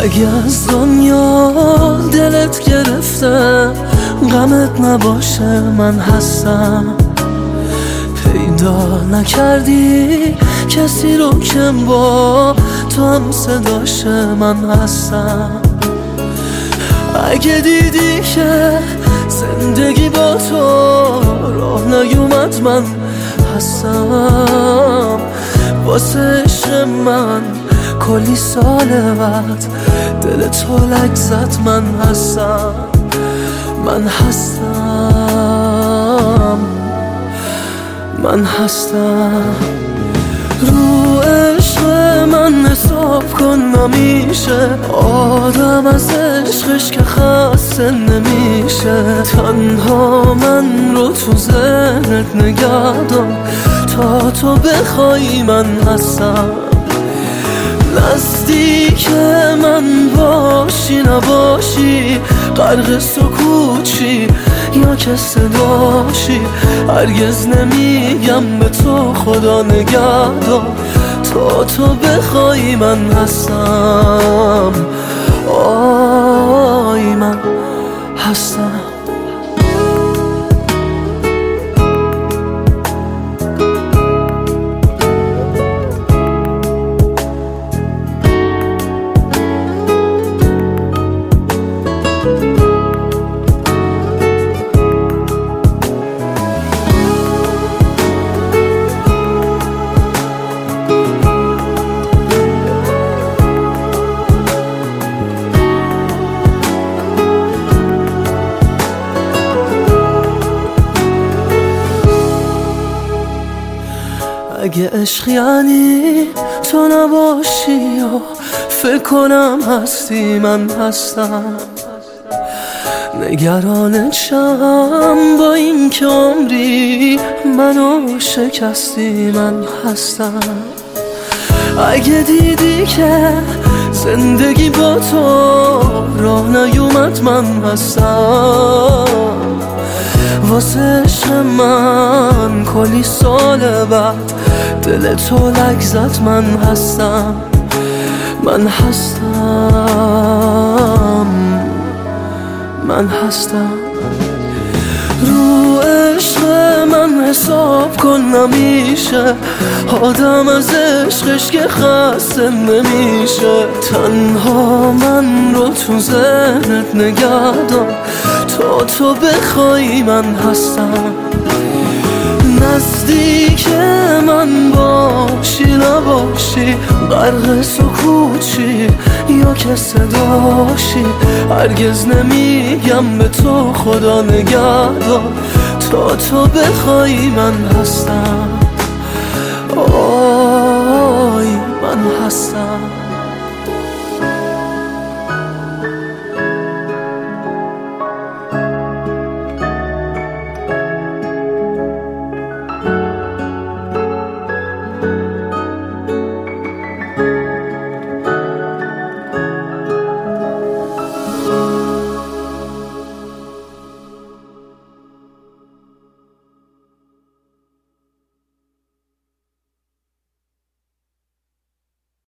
اگه از دنیا دلت گرفته غمت نباشه من هستم. پیدا نکردی کسی رو که با تو هم صداشه من هستم. اگه دیدی که زندگی با تو راه نیومد من هستم. واسه عشق من کلی سال بعد دل تو لک زد من هستم. من هستم، من هستم. رو عشق من حساب کن نمیشه، آدم از عشقش که خسته نمیشه. تنها من رو تو ذهنت نگه دار تا تو بخوای من هستم. نزدیک من باشی نباشی، غرق سکوتشی یا که صداشی، هرگز نمیگم به تو خدا نگهدار تا تو بخوای من هستم. آی من هستم. اگه عشق یعنی تو نباشی یا فکر کنم هستی من هستم. نگرانتشم با این که عمری منو شکستی من هستم. اگه دیدی که زندگی با تو راه نیومد من هستم. واسه عشق من کلی سال بعد دل تو لک زد من هستم. من هستم، من هستم. رو عشق من حساب کن نمیشه، آدم از عشقش که خسته نمیشه. تنها من رو تو ذهنت نگه دار تا تو بخوای من هستم. نزدیک من باشی نباشی، غرق سکوتشی یا که صداشی، هرگز نمیگم به تو خدا نگهدار تا تو بخوای من هستم.